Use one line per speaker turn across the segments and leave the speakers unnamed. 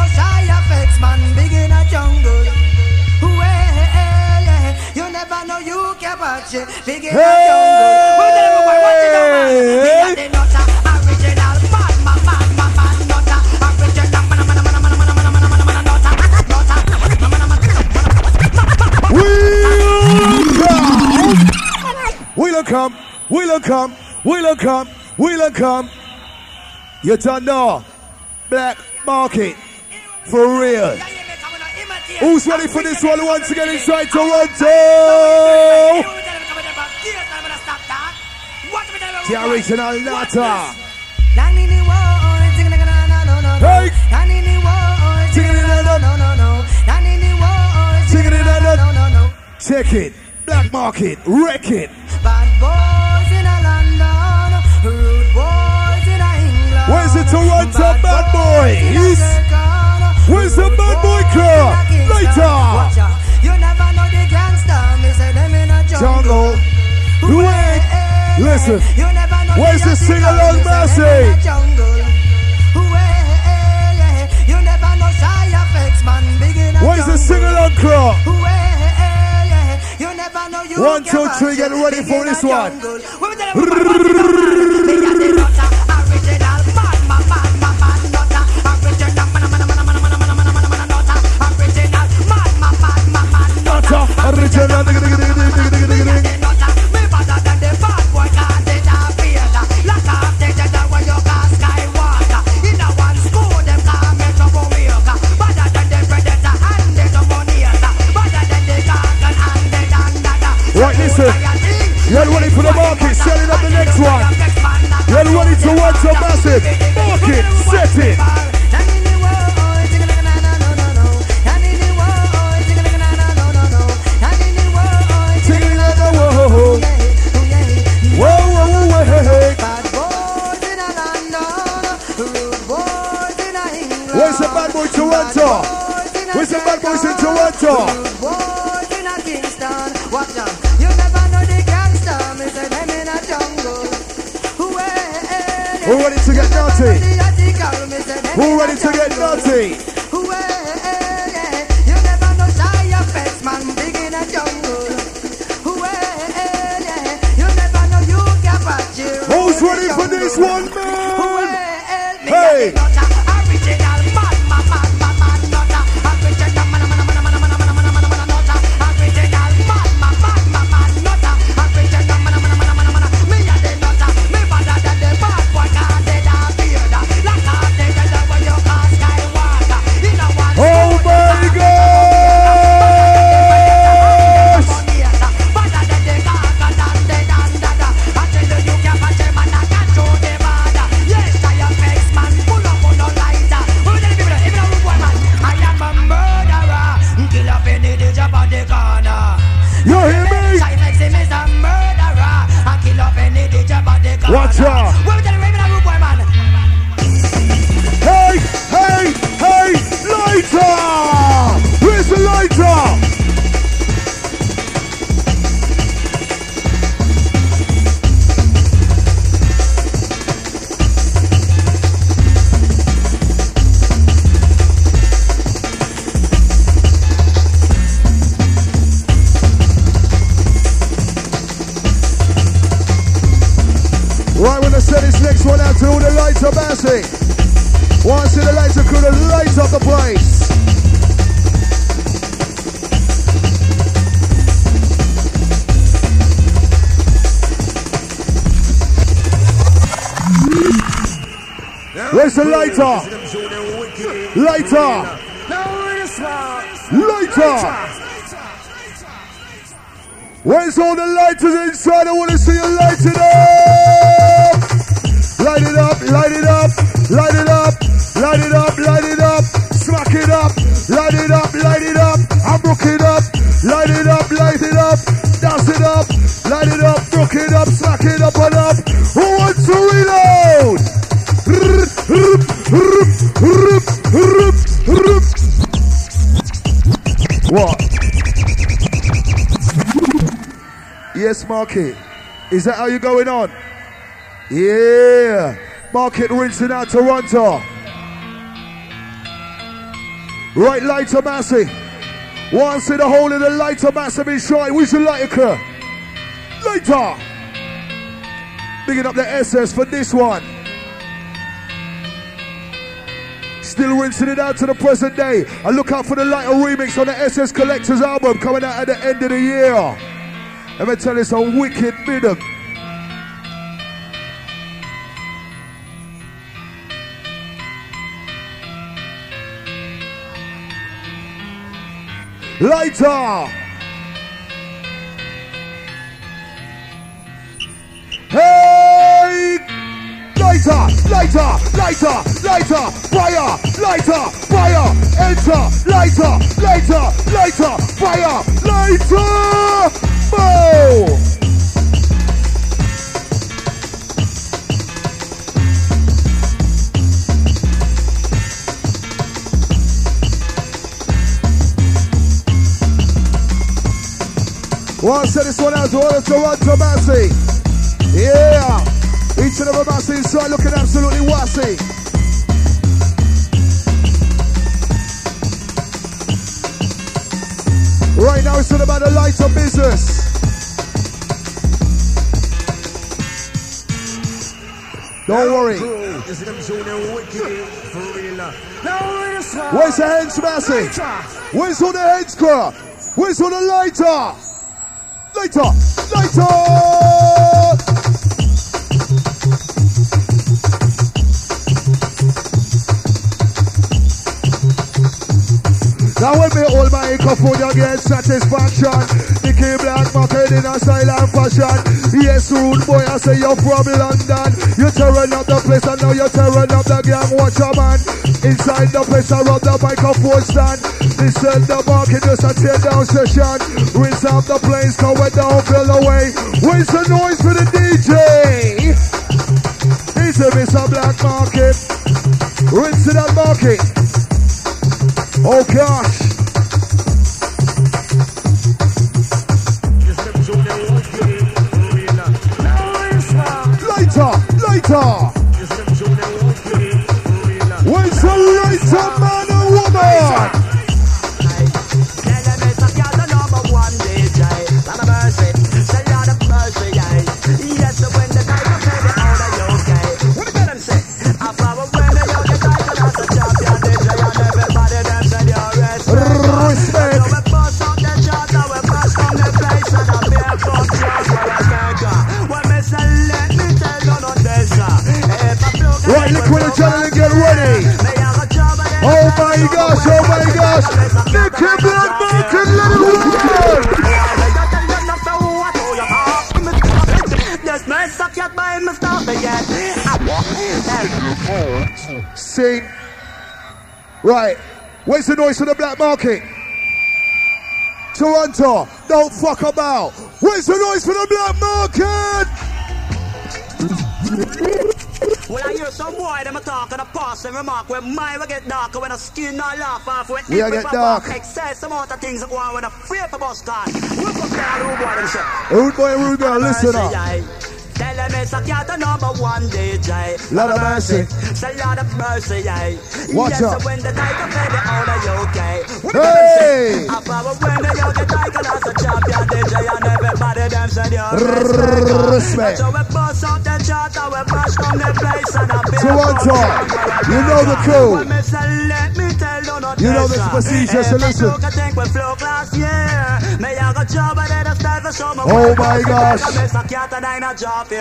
shy effects, man, big in a jungle. Well, you never know you can watch it, big in a jungle. Well, everyone watch it, man. The nutter, original, man, nutter, original,
We'll come. You don't know. Black Market. For real. Who's ready for this one once again inside Toronto? The original Nata. Hey! Check it. Black Market. Wreck it.
Bad boys in a London, rude boys in a England.
Where's the Toronto bad boys? Where's the bad boy club? Later.
You never know the gangster, me say them in a jungle.
Wait. Listen. Where's the sing-along message?
You never know shy effects, man, big in a jungle.
Where's the sing-along club? 1, 2, 3, get ready for this one. Right, listen. You're ready for the market, selling up the next one. You're ready to watch a massive market, set it. Where's the bad boy Toronto? Where's the bad boys in Toronto?
Watch out, you never know the gangster, me say them in a jungle.
Who ready to get naughty? Who ready to get naughty?
You never know shy effects, man, big in a jungle. You never know you can watch it.
Who's ready for this one, man? Hey! Watch out! Hey, hey, hey! Lighter! Where's the lighter? Right, when I set this next one out to all the lights are bouncing. Want to see the lights crew to light up the place. Where's the lighter? Lighter! Lighter! Where's all the lighters inside? I want to see you light it up! Light it up, light it up, light it up, light it up, light it up, smack it up, light it up, light it up, I'm brook it up, light it up, light it up, dance it up, light it up, brook it up, smack it up and up. Who wants to reload? What? Yes, Market. Is that how you're going on? Yeah. Market rinsing out Toronto. Right, lighter massive. One see the hole in the lighter massive is short. We should light occur. Lighter. Bigging up the SS for this one. Still rinsing it out to the present day. And look out for the lighter remix on the SS Collectors album coming out at the end of the year. Let me tell you some wicked rhythm. Lighter. Hey! Lighter, lighter, lighter, lighter, fire, lighter, fire, enter, lighter, lighter, lighter, fire, lighter, bow! Well, send this one out to all of Toronto Massey. Yeah. Each and every Massey inside looking absolutely wassy. Right now it's all about the lighter business. Don't worry. Where's the heads, Massey? Where's all the heads, girl? Where's all the lighter? Lighter! Lighter! Now when me hold my microphone, you get satisfaction. Nicky Black market in a style and fashion. Yes, rude boy, I say you're from London. You're tearing up the place and now you're tearing up the gang. Watch a man. Inside the place, I rub the microphone stand. Listen the market, just a tear down session. Rinse out the place, come we down, fill away. Where's the noise for the DJ? It's a Mr. Black Market. Rinse that market. Oh gosh. Lighter, lighter. Where's the lighter man and woman? Right, liquid and channel, get ready. Oh my gosh, oh my gosh. Nicky Black Market, let it roll. Sing. Right, where's the noise for the Black Market? Toronto, don't fuck about. Where's the noise for the Black Market?
Well, I hear some boy, them a talk and a pass and remark when mine will get darker when the skin not laugh off when
we get dark.
Excess amount of things that go on when a free for bus car. Look up there, rude boy, them say.
Rude boy, listen up.
Tell them it's a cat the number one DJ.
Lord of mercy.
Say Lord of mercy,
watch out.
So when the night of baby out of UK.
Hey!
I power when the young get tiger as a champion DJ and everybody them say you're
respect.
So we bust out the chart and we bash down the place and I be
Toronto, you know the code.
Let me tell you not
you know the procedure, so listen. Oh my gosh. Hey!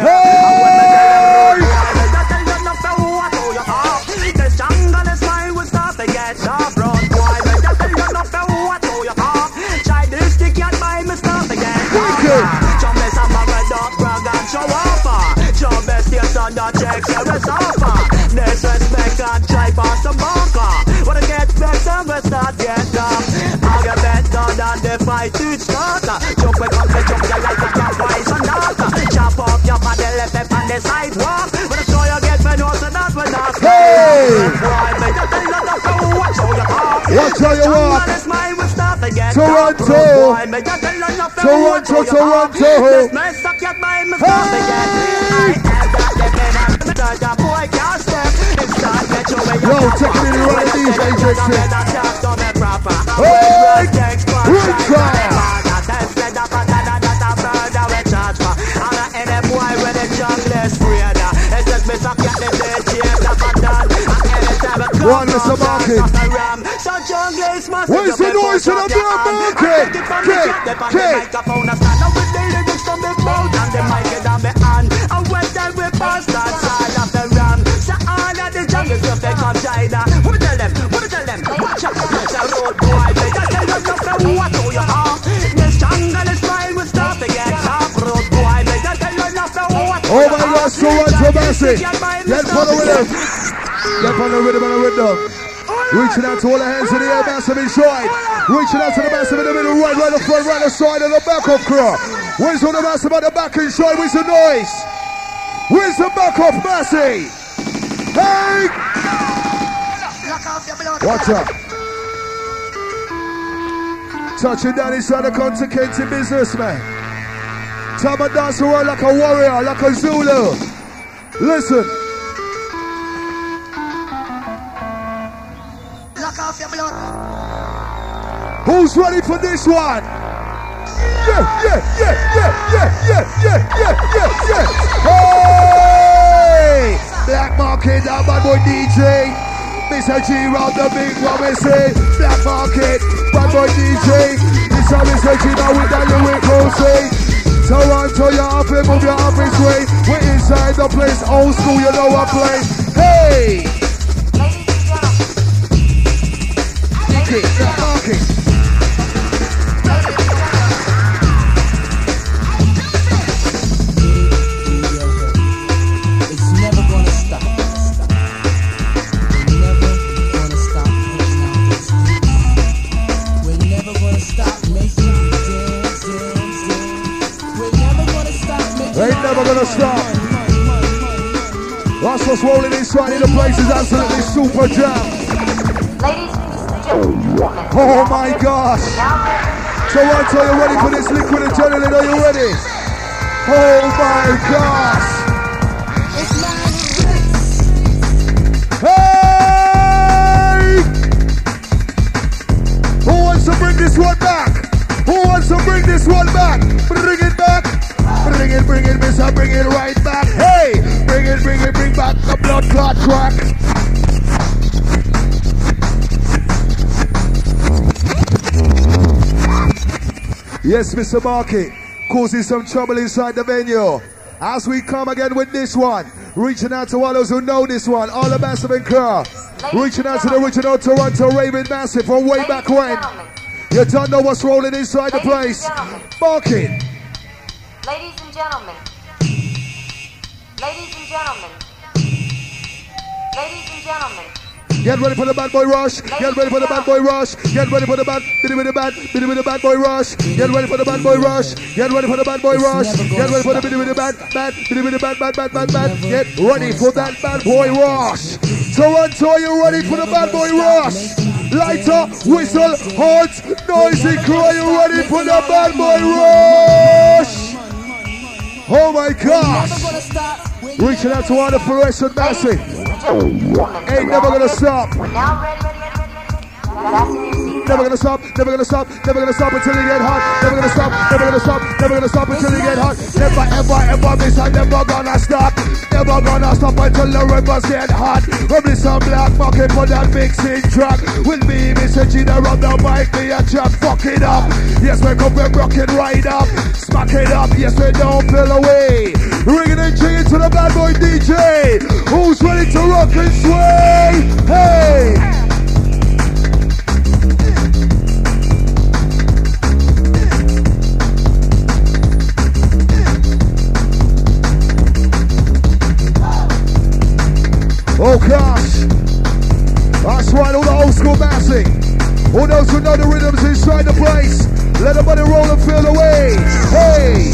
Disrespect and try pass the marker. When it gets better, we start get down. I'll get better than the fight to start. Jump we come to jump you like a cat wise and not. Chop off your body left up on the sidewalk. When the show you get me no so that we're not. Hey!
Watch how you walk.
Watch how you walk. Toronto. Toronto. Yo, check it in right DJ Jackson. Hey, reach out. One is the market. Where's the noise in the black market? Oh my God, so much for Massey. Get for the rhythm. Get on the rhythm and the rhythm. Reaching out to all the hands in the air, massive inside. Reaching out to the massive in the middle, right the front, right the side, and the back of crew. Where's all the massive at the back inside? Where's the noise? Where's the back of Massey? Hey! Watch out. Touching down inside the consequences businessman. Time to dance around like a warrior, like a Zulu. Listen. Who's ready for this one? Yeah. Hey! Black Market, that bad boy DJ. Mr. G round the big one, we say. Black Market, bad boy DJ. This is Mr. G now with that lyrical say. Toronto, you're up and move your office way. We're inside the place, old school, you know I play. Hey! Black Market. Ain't never gonna stop. That's what's rolling inside in the place is absolutely super jam. Oh my gosh. Toronto, you ready for this liquid adrenaline? Are you ready? Oh my gosh. Hey! Who wants to bring this one back? Who wants to bring this one back? Bring it back. Bring it, mister, bring it right back. Hey, bring back the blood clot track. Yes, Mr. Market, causing some trouble inside the venue. As we come again with this one, reaching out to all those who know this one, all the Massive and Crew. Reaching out to the original Toronto Raven Massive from way back when. You don't know what's rolling inside the place. Market.
Ladies and gentlemen. Ladies and gentlemen. Ladies and gentlemen.
Get ready for the bad boy rush. Get ready for the bad boy rush. Get ready for the bad boy rush. Get ready for the bad boy rush. Get ready for the bad boy rush. Get ready for the bad. Get ready for that bad boy rush. Toronto, are you ready for the bad boy rush? Lighter, whistle, horns, noisy crew, are you ready for the bad boy rush? Oh my gosh! Reaching out to all the fluorescent Massey. Ain't never gonna stop. Never gonna stop, never gonna stop, never gonna stop until you get hot. Never gonna stop, never gonna stop, never gonna stop until you get hot. Never ever miss, I'm never gonna stop. Never gonna stop until the rivers get hot. Rub some Black Market for that mixing track. With me, Mr. G, the rub the mic, me a track, fuck it up. Yes, we come, we're rocking right up. Smack it up, yes, we don't feel away. Ringing and jinging to the bad boy DJ. Who's ready to rock and sway? Hey! Oh gosh, that's right, all the old school Massey. All those who know the rhythms inside the place, let the money roll and feel the way. Hey!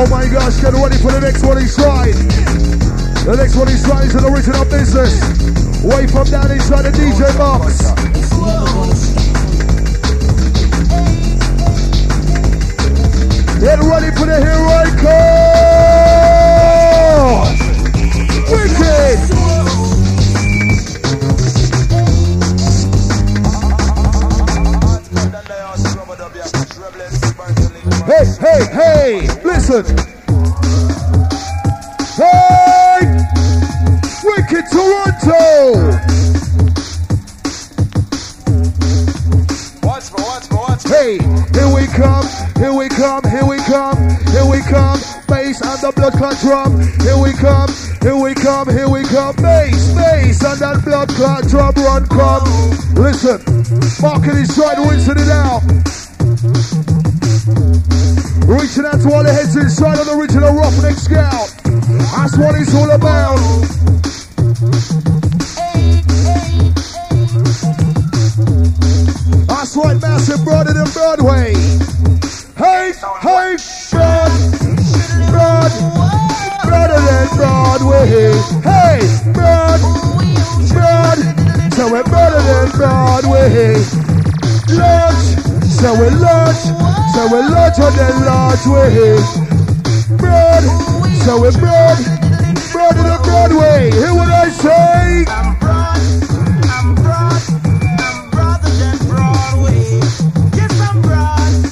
Oh my gosh, get ready for the next one inside. The next one inside is an original business. Way from down inside the DJ box. Get ready for the here I come. Wicked. Hey, hey, hey, listen. Hey, Wicked Toronto. Hey, here we come, here we come, here we come, here we come. Bass and the blood clot drum. Here we come, here we come, here we come. Bass, bass and that blood clot drum run come. Listen, marking inside, rinsing it out. Reaching out to all the heads inside on the original Roughneck Scout. That's what it's all about. That's right, massive brother than Broadway. Hey, hey, brother than Broadway. Hey, broad. So we're brother than Broadway. Lunch, so we're lunch. So we're large on the large way. Broad, so we're broad on the Broadway. Hear what I say?
I'm broader than Broadway. Yes, I'm broader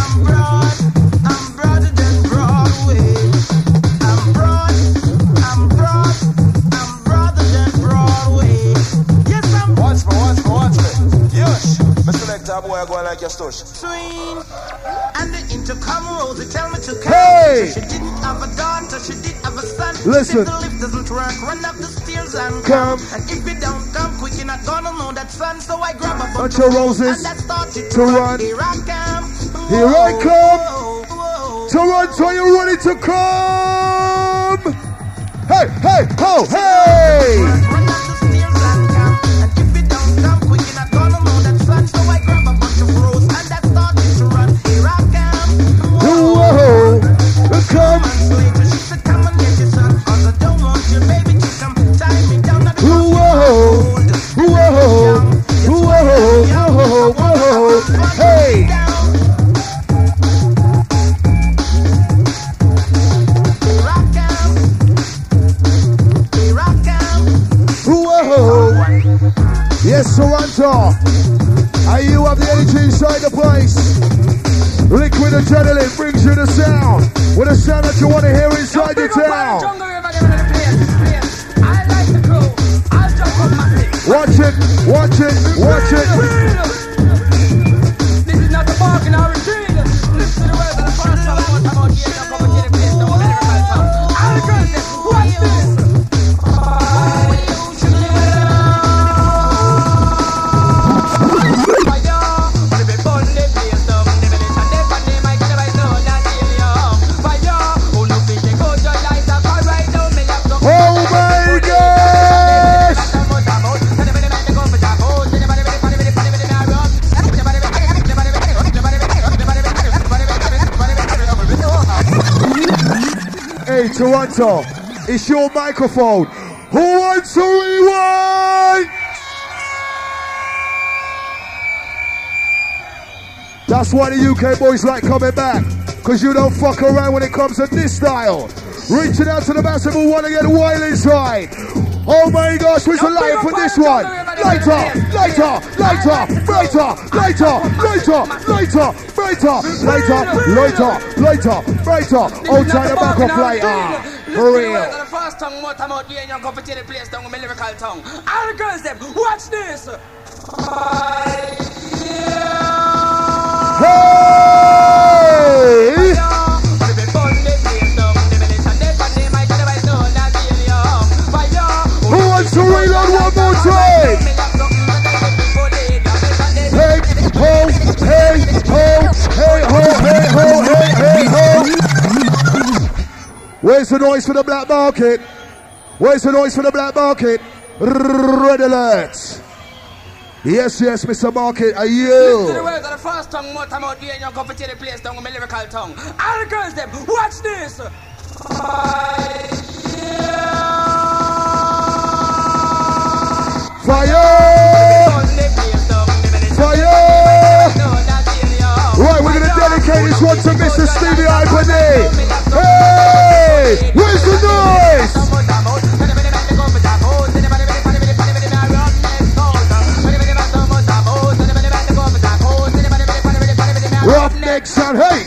than Broadway. I'm broader than Broadway. Yes, I'm.
Watch me. Yes, Mr. Lecter, boy, I go like your stush.
Swing. And the intercom Rosie tell me to come.
Hey!
She didn't have a daughter, she did have a son.
Listen.
If the lift doesn't work, run up the stairs and
Come.
And if you don't come quick, you're not gonna know that son. So I grab a
bunch of roses
and that started
to run.
Here I come.
Here I come.
Whoa.
Toronto, you ready to come? Hey, hey, ho, hey!
Run up the stairs and come. And if you don't come quick, you're not gonna know that son. So I grab a bunch of roses and that started to run. Here I come.
Whoa, come.
Later she said, come and get your son, 'cause I don't want your baby to come tie me down at the
Whoa, hey! Whoa! Yes, Toronto. And you have the energy inside the place. Liquid adrenaline brings you the sound. With a sound that you want to hear inside your town. Watch it.
This is not the park in our retreat. Listen to the words of the first song about the year of the place. Don't let it come. All the girls say, what's this?
Hey, Toronto, it's your microphone. Who wants to rewind? That's why the UK boys like coming back, because you don't fuck around when it comes to this style. Reaching out to the massive who want to get wild inside. Oh my gosh, where's the light for this one? Lighter, brighter. Oh, try to back off lighter. For real.
The first tongue, what I'm out here, you're going to the place down with my lyrical tongue. All the girls, them, watch this.
Hey! Who wants to reload one more time? Hey, ho, hey, ho, hey, ho, hey, ho, hey, hey, ho. Where's the noise for the black market? Where's the noise for the black market? Red alert. Yes, yes, Mr. Market, are
Listen to the
you?
words of the first tongue, more time out here, and you're going to the place down with my lyrical tongue. All the girls, them, watch this.
Fire! Fire! Right, we're gonna dedicate this one to Mr. Stevie Ibanez. Hey! Where's the noise? Roughneck sound, hey!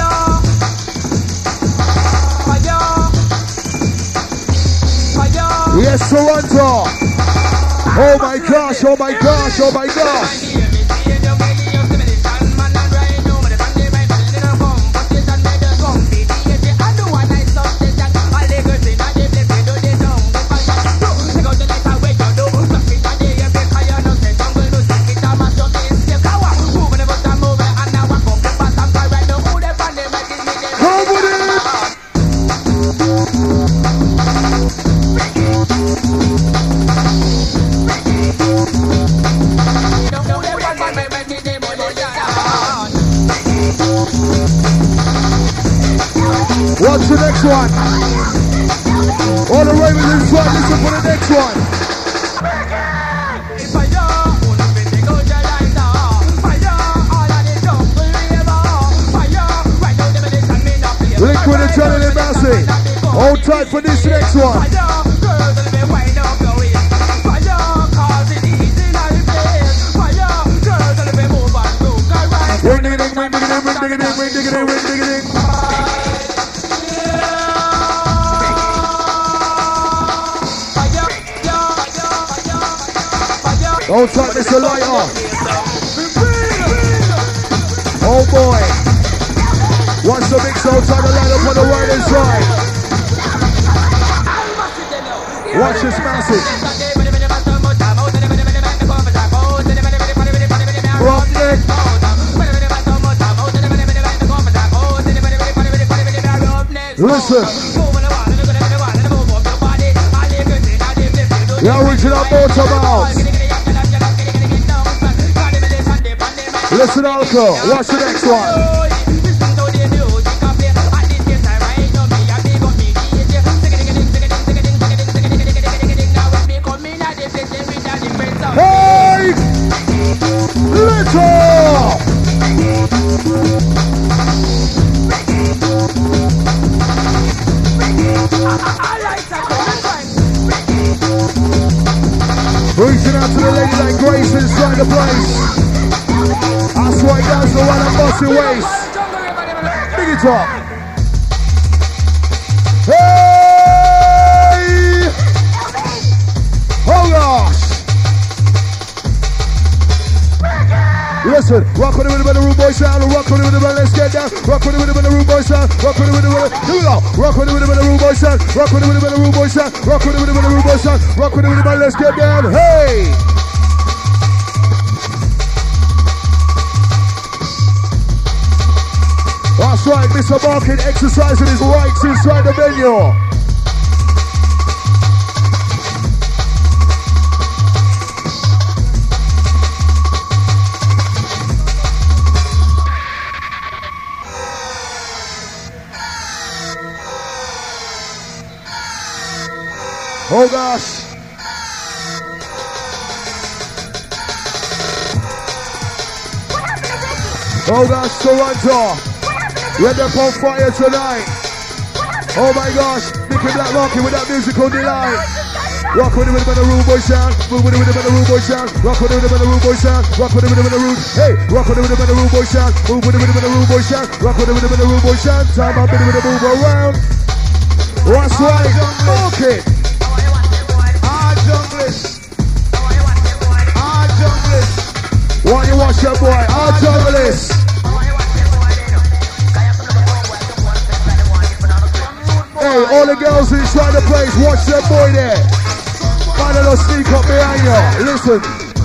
Yes, Toronto! Oh my gosh, oh my gosh, oh my gosh! What's the next one? All the ravens inside, listen for the next one. Liquid and Johnny and Massey. Hold tight for this next one. Ring ding ding, ring ding ding, ring ding ding, ring ding ding, ring ding ding. Hold tight, Mr. Lighter. Oh boy. Watch the mix, hold tight, the light up on the right hand side. Watch this message. Roughneck. Listen. The original motorboats. Listen, Alco. Watch the next one. Hey! Little! Reaching out to the lady like Grace inside the place. That's why guys are running bossy waist. Big it up. Hey! Oh gosh! Listen, rock on the rhythm of the rude boy sound, rock on the rhythm of let's get down, rock on the rhythm of the rude boy sound, rock on the rhythm of the, here we go, rock on the rhythm of the rude boy sound, rock on the rhythm of the rude boy sound, rock on the rhythm of the rude boy sound, rock on the rhythm of let's get down, hey! That's right, Mr. Markin exercising his rights inside the venue. Oh gosh. Oh gosh, Toronto. We're up on fire tonight. Oh my gosh, Nicky Black rocking with that musical delight. Rock with the rhythm of the rude boy sound. Move with the rhythm of the rude boy sound. Rock with the rhythm of the rude boy sound. Rock with the rhythm of the rude. Hey, rock with the rhythm of the rude boy sound. Move with the rhythm of the rude boy sound. Rock with the rhythm of the rude boy sound. Time up with the move around. That's right, okay. Why you watch your boy? Our junglist. Hey, all the girls inside the place, watch that boy there. Find a little sneak up behind you. Listen.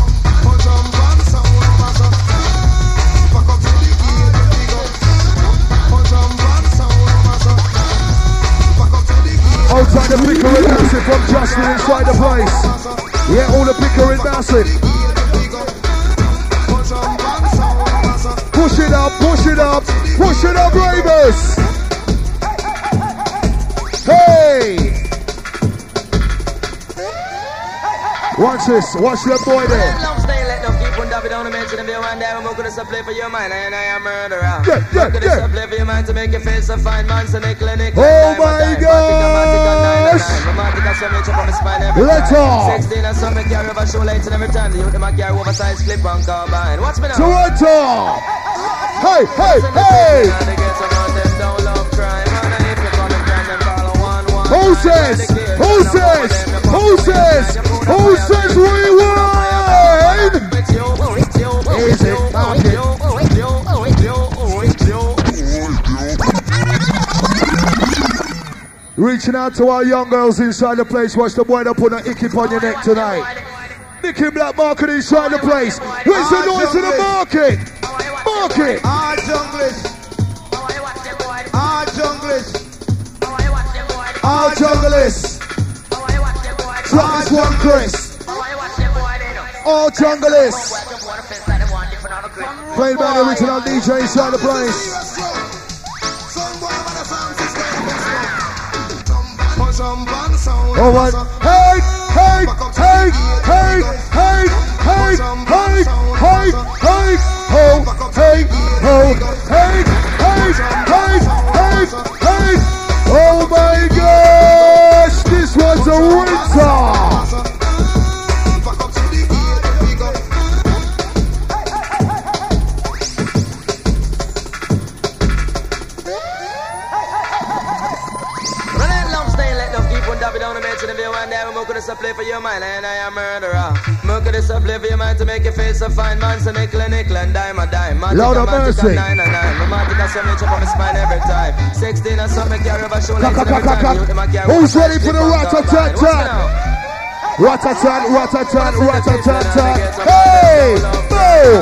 Outside the picker and massive from Justin inside the place. Yeah, all the picker and massive. Push it up, push it up, push it up, Ravers. Hey! Watch this, watch that boy there. Oh my gosh! Let's off! Toronto! Hey, hey, hey! Who says? Who says? Who says? Who says rewind? Is it pocket? Reaching out to our young girls inside the place. Watch the boy that put an icky on your neck tonight. Nicky Black Market inside the place. Where's the noise in the market? Market.
Our junglist. Our junglist.
Our junglist. Drop this one, Chris. All junglist. Played by the original DJ inside the place. All right. Hey, hey, hey, hey, hey, hey, hey, hey, hey, ho, hey, ho, hey, hey, hey, hey, hey. Oh my gosh, this was a winter.
Play for your mind and I am murderer. Look at this play for your mind to make your face a fine man. So nickel and dime a dime.
Lord of mercy.
9 and 9. Romantic as some nature from his spine every time. 16 and some make your river show like every time.
Who's ready for the rat-a-tat-tat? Rat-a-tat, rat-a-tat, rat-a-tat-tat. Hey! Boom!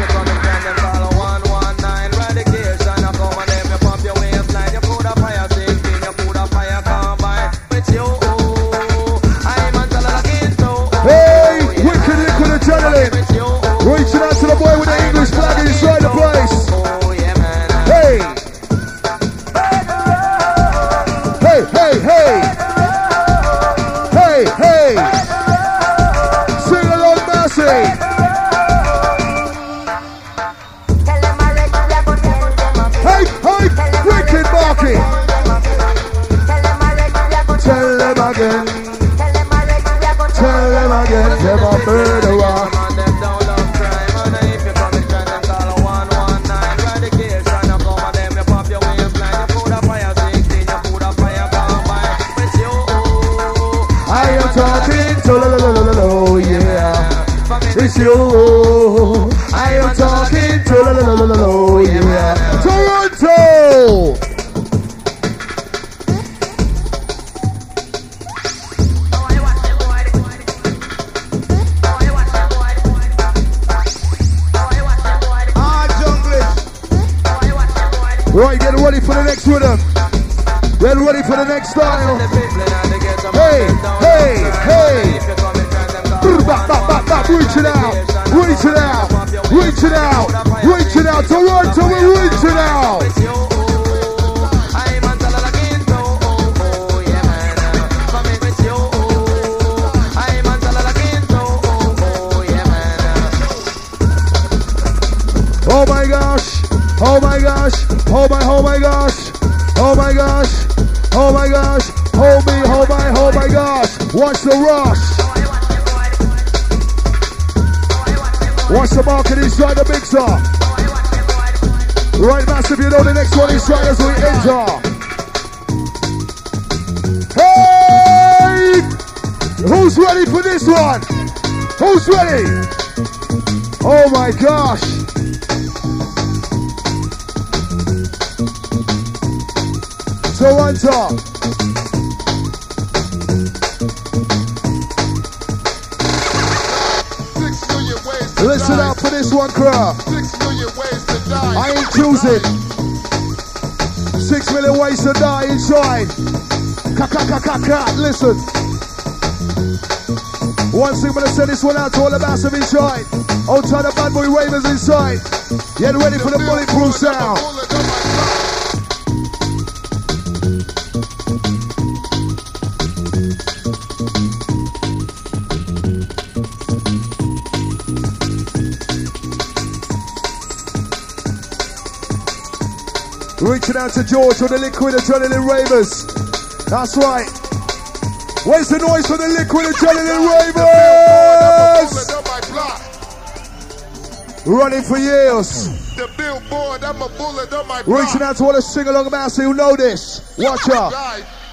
Reaching out to the boy with the English flag inside the place. Hey! Hey, hey, hey! Hey, hey! Sing along, Mercy! Hey, hey! Wicked Marky! Tell them again. Tell them again. They're a murderer. It's you. I am talking to yeah. Toronto. Right, get ready for the next rhythm. Get ready for the next style. Hey, hey, hey. Back, back, back, back, reach it out, reach it out, reach it out, reach it out, Toronto, we're reaching out. Oh my gosh, oh my gosh, oh my gosh, oh my gosh, oh my gosh, hold me, oh my gosh, watch the rush. Watch the market inside the mixer. Right, massive, you know the next one inside as we enter. Hey! Who's ready for this one? Who's ready? Oh my gosh. Toronto. Listen up for this one, crowd.
6 million ways to die.
I ain't choosing. 6 million ways to die inside. Listen. One thing, I'm gonna send this one out to all the massive inside. Outside the bad boy ravers inside. Get ready for the bulletproof sound. Reaching out to George for the liquid adrenaline ravers. That's right. Where's the noise for the liquid adrenaline ravers? Running for years.
The billboard, I'm a bullet on my
Reaching out to all the sing-along master who know this. Watch out.